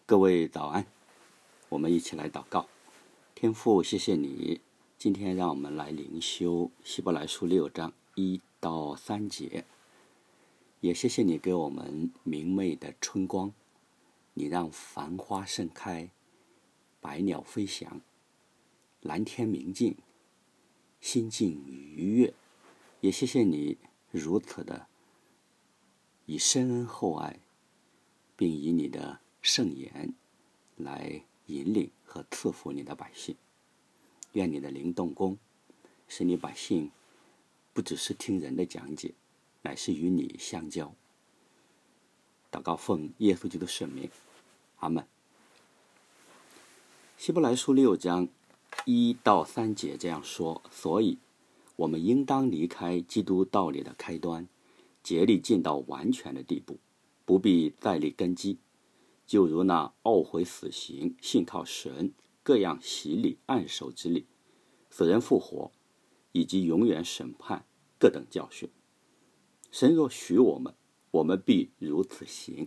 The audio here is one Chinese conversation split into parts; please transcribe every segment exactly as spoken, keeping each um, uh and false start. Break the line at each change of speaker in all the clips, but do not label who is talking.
各位早安，我们一起来祷告。天父，谢谢你，今天让我们来灵修希伯来书六章一到三节，也谢谢你给我们明媚的春光，你让繁花盛开，百鸟飞翔，蓝天明净，心境愉悦。也谢谢你如此的以深恩厚爱，并以你的圣言来引领和赐福你的百姓。愿你的灵动工，使你百姓不只是听人的讲解，乃是与你相交。祷告奉耶稣基督圣名，阿们。希伯来书六章一到三节这样说：所以我们应当离开基督道理的开端，竭力进到完全的地步，不必再立根基，就如那懊悔死刑、信靠神各样洗礼按手之力、死人复活以及永远审判各等教训。神若许我们，我们必如此行。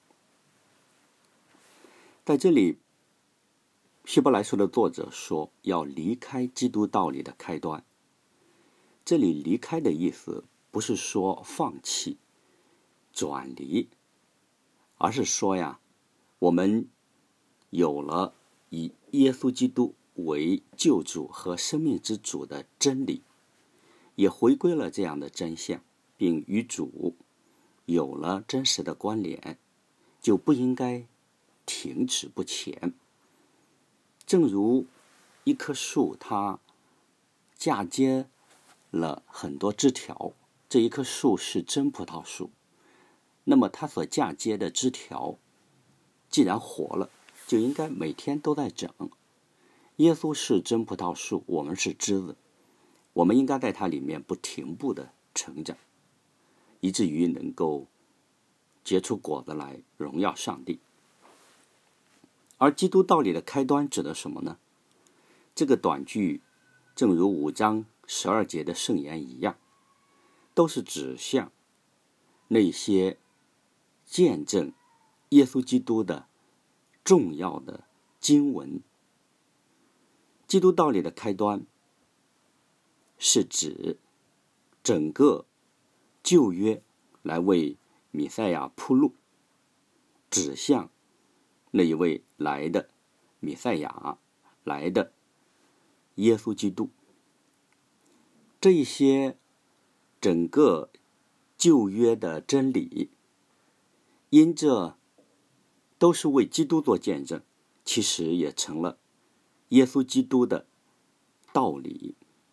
在这里，希伯来书的作者说要离开基督道理的开端。这里离开的意思不是说放弃、转离，而是说呀，我们有了以耶稣基督为救主和生命之主的真理，也回归了这样的真相，并与主有了真实的关联，就不应该停止不前。正如一棵树，它嫁接了很多枝条，这一棵树是真葡萄树，那么它所嫁接的枝条既然活了，就应该每天都在长。耶稣是真葡萄树，我们是枝子，我们应该在它里面不停步的成长，以至于能够结出果子来，荣耀上帝。而基督道理的开端指的什么呢？这个短句正如五章十二节的圣言一样，都是指向那些见证耶稣基督的重要的经文。基督道理的开端是指整个旧约来为弥赛亚铺路，指向那一位来的弥赛亚，来的耶稣基督。这一些整个旧约的真理，因这都是为基督做见证，其实也成了耶稣基督的道理。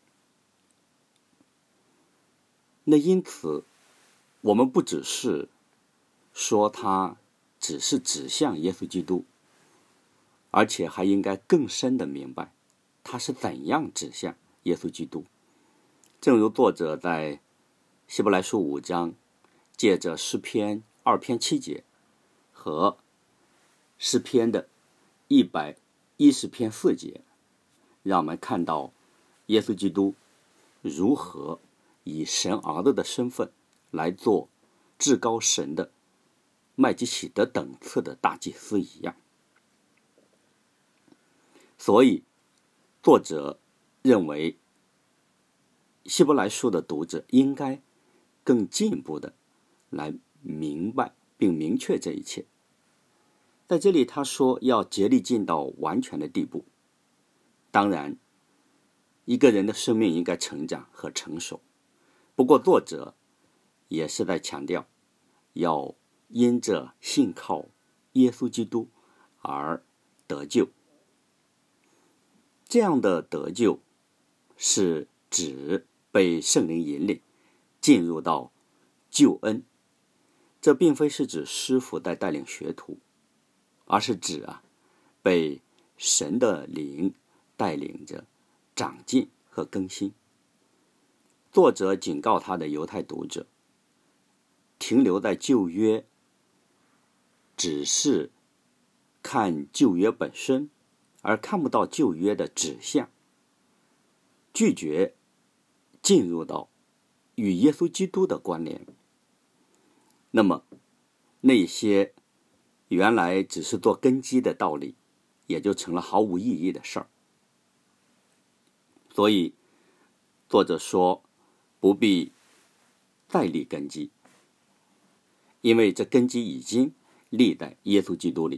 那因此，我们不只是说它只是指向耶稣基督，而且还应该更深的明白它是怎样指向耶稣基督。正如作者在希伯来书五章借着诗篇二篇七节和诗篇的一百一十篇四节，让我们看到耶稣基督如何以神儿子的身份来做至高神的麦基洗德等次的大祭司一样。所以作者认为希伯来书的读者应该更进一步的来明白并明确这一切。在这里他说要竭力进到完全的地步，当然一个人的生命应该成长和成熟，不过作者也是在强调要因着信靠耶稣基督而得救。这样的得救是指被圣灵引领进入到救恩，这并非是指师傅在带领学徒，而是指啊被神的灵带领着长进和更新。作者警告他的犹太读者，停留在旧约只是看旧约本身，而看不到旧约的指向，拒绝进入到与耶稣基督的关联。那么那些原来只是做根基的道理，也就成了毫无意义的事儿。所以作者说不必再立根基，因为这根基已经立在耶稣基督里。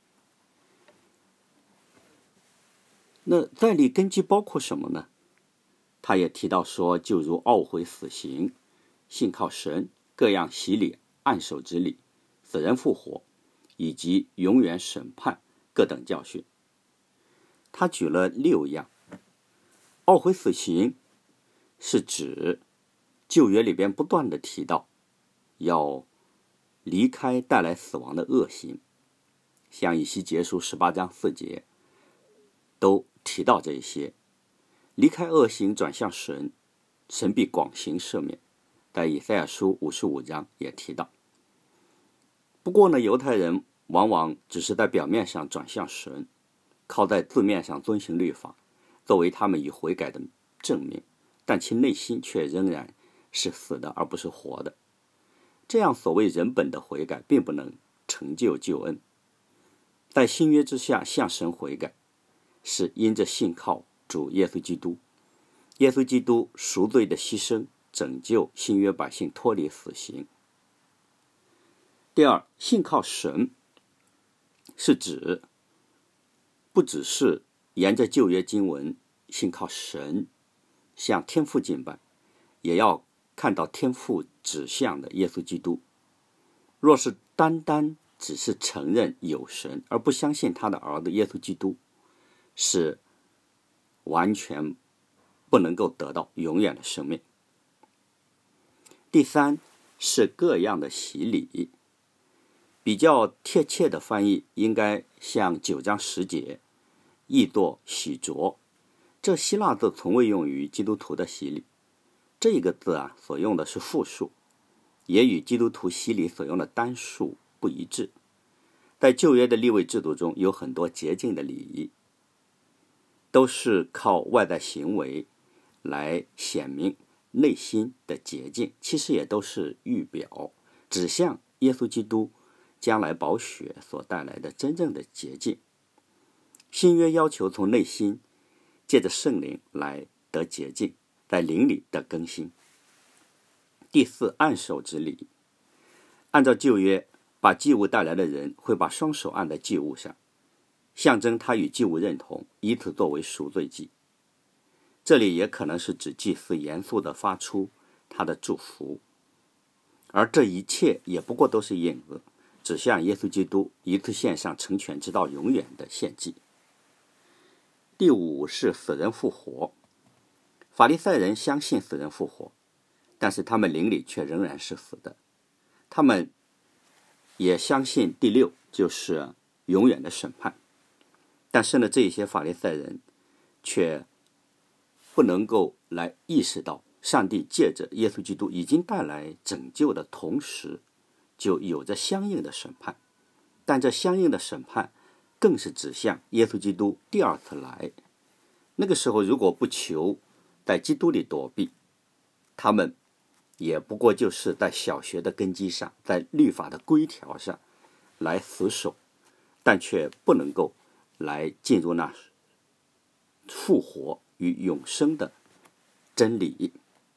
那再立根基包括什么呢？他也提到说，就如懊悔死刑、信靠神、各样洗礼、按手之礼、死人复活，以及永远审判各等教训。他举了六样。懊悔死刑是指旧约里边不断的提到要离开带来死亡的恶行，像以西结书十八章四节都提到这一些。离开恶行转向神，神必广行赦免，在以赛亚书五十五章也提到。不过呢，犹太人往往只是在表面上转向神，靠在字面上遵行律法，作为他们已悔改的证明，但其内心却仍然是死的，而不是活的。这样所谓人本的悔改并不能成就救恩。在新约之下向神悔改，是因着信靠主耶稣基督，耶稣基督赎罪的牺牲，拯救新约百姓脱离死刑。第二，信靠神是指不只是沿着旧约经文信靠神，向天父敬拜，也要看到天父指向的耶稣基督。若是单单只是承认有神，而不相信他的儿子耶稣基督，是完全不能够得到永远的生命。第三是各样的洗礼，比较贴切的翻译应该像九章十节，译作洗濯。这希腊字从未用于基督徒的洗礼，这个字啊所用的是复数，也与基督徒洗礼所用的单数不一致。在旧约的利未制度中，有很多洁净的礼仪，都是靠外在行为来显明内心的洁净，其实也都是预表，指向耶稣基督将来宝血所带来的真正的洁净。新约要求从内心借着圣灵来得洁净，在灵里的更新。第四，按手之礼。按照旧约，把祭物带来的人会把双手按在祭物上，象征他与祭物认同，以此作为赎罪祭。这里也可能是指祭司严肃地发出他的祝福，而这一切也不过都是影子，指向耶稣基督一次献上成全直到永远的献祭。第五是死人复活。法利赛人相信死人复活，但是他们灵里却仍然是死的。他们也相信第六就是永远的审判，但是呢，这些法利赛人却不能够来意识到上帝借着耶稣基督已经带来拯救的同时，就有着相应的审判。但这相应的审判更是指向耶稣基督第二次来。那个时候如果不求在基督里躲避，他们也不过就是在小学的根基上，在律法的规条上来死守，但却不能够来进入那复活与永生的真理。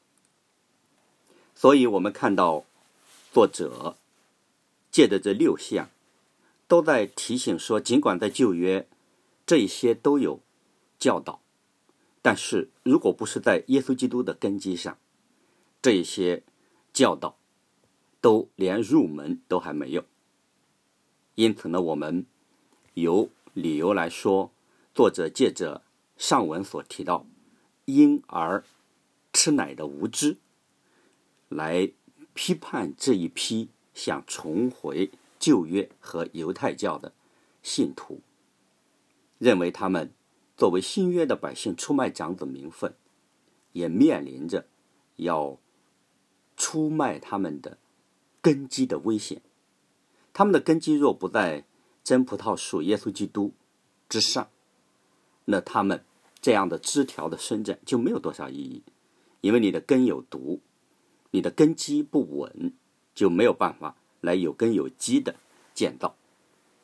所以我们看到作者借着这六项都在提醒说，尽管在旧约这一些都有教导，但是如果不是在耶稣基督的根基上，这一些教导都连入门都还没有。因此呢，我们有理由来说，作者借着上文所提到婴儿吃奶的无知，来批判这一批想重回旧约和犹太教的信徒，认为他们作为新约的百姓出卖长子名分，也面临着要出卖他们的根基的危险。他们的根基若不在真葡萄树耶稣基督之上，那他们这样的枝条的伸展就没有多少意义，因为你的根有毒，你的根基不稳，就没有办法来有根有基的建造。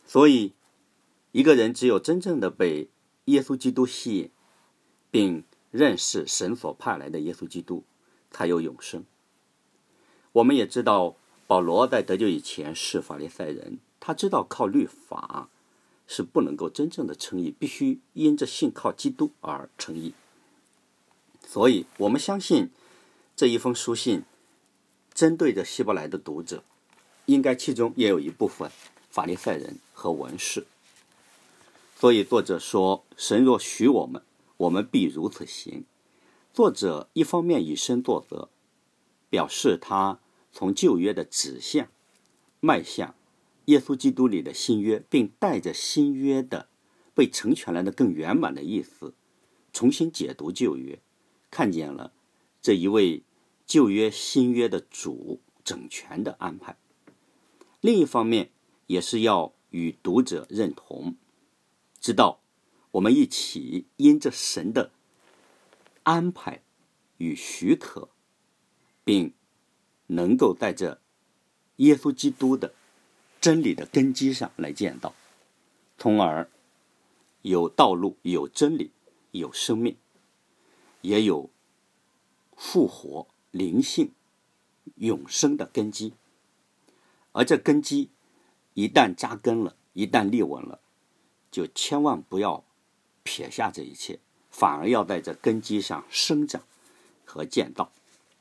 所以一个人只有真正的被耶稣基督吸引，并认识神所派来的耶稣基督，才有永生。我们也知道保罗在得救以前是法利赛人，他知道靠律法是不能够真正的称义，必须因着信靠基督而称义。所以我们相信这一封书信针对着希伯来的读者，应该其中也有一部分法利赛人和文士。所以作者说，神若许我们，我们必如此行。作者一方面以身作则，表示他从旧约的指向迈向耶稣基督里的新约，并带着新约的被成全了的更圆满的意思，重新解读旧约，看见了这一位旧约新约的主整全的安排。另一方面也是要与读者认同，知道我们一起因着神的安排与许可，并能够在这耶稣基督的真理的根基上来建造，从而有道路，有真理，有生命，也有复活、灵性、永生的根基。而这根基一旦扎根了，一旦立稳了，就千万不要撇下这一切，反而要在这根基上生长和建造。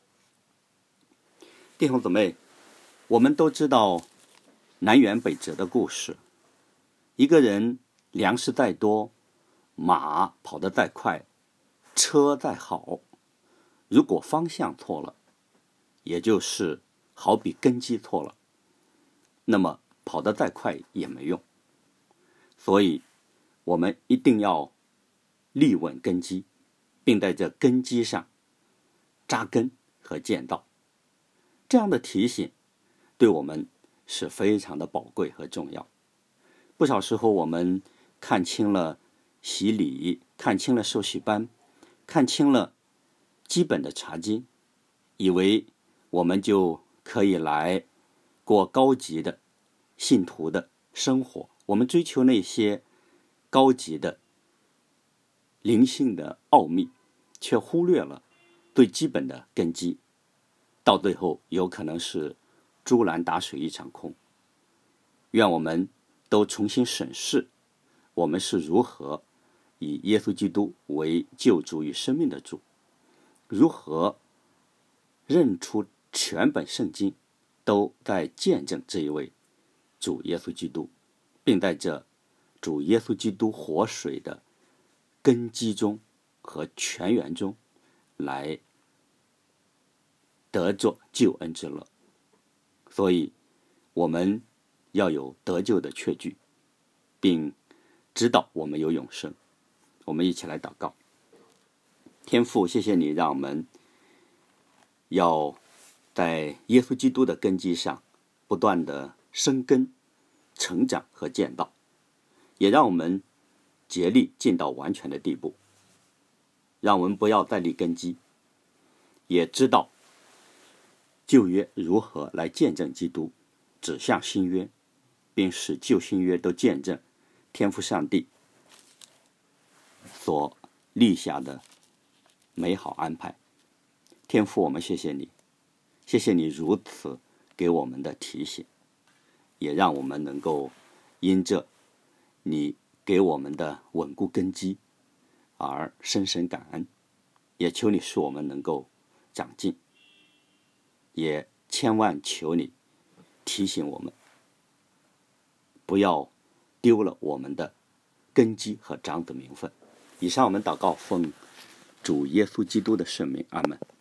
弟兄姊妹，我们都知道南辕北辙的故事。一个人粮食再多，马跑得再快，车再好，如果方向错了，也就是好比根基错了，那么跑得再快也没用。所以我们一定要立稳根基，并在这根基上扎根和建造。这样的提醒对我们是非常的宝贵和重要。不少时候我们看清了洗礼，看清了受洗班，看清了基本的查经，以为我们就可以来过高级的信徒的生活，我们追求那些高级的灵性的奥秘，却忽略了最基本的根基，到最后有可能是竹篮打水一场空。愿我们都重新审视我们是如何以耶稣基督为救主与生命的主，如何认出全本圣经都在见证这一位主耶稣基督，并在这主耶稣基督活水的根基中和泉源中来得着救恩之乐。所以我们要有得救的确据，并知道我们有永生。我们一起来祷告。天父，谢谢你让我们要在耶稣基督的根基上不断的生根、成长和建造，也让我们竭力进到完全的地步，让我们不要再立根基，也知道旧约如何来见证基督，指向新约，并使旧新约都见证天父上帝所立下的美好安排。天父，我们谢谢你，谢谢你如此给我们的提醒，也让我们能够因着你给我们的稳固根基而深深感恩，也求你使我们能够长进，也千万求你提醒我们不要丢了我们的根基和长子名分。以上我们祷告奉主耶稣基督的圣名，阿们。